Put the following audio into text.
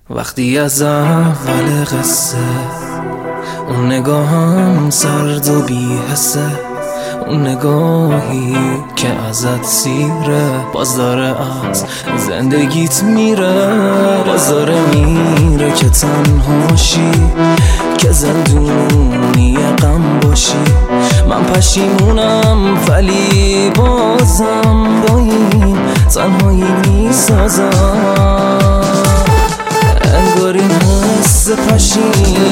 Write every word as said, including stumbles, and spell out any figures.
وقتی از اول قصه اون نگاهم سرد و بی حسه، اون نگاهی که ازت سیره، باز داره از زندگیت میره، باز داره میره که تنهاشی، که زندونی غم باشی. من پشیمونم ولی بازم با این تنهایی میسازم. انگار این حس پشیمونی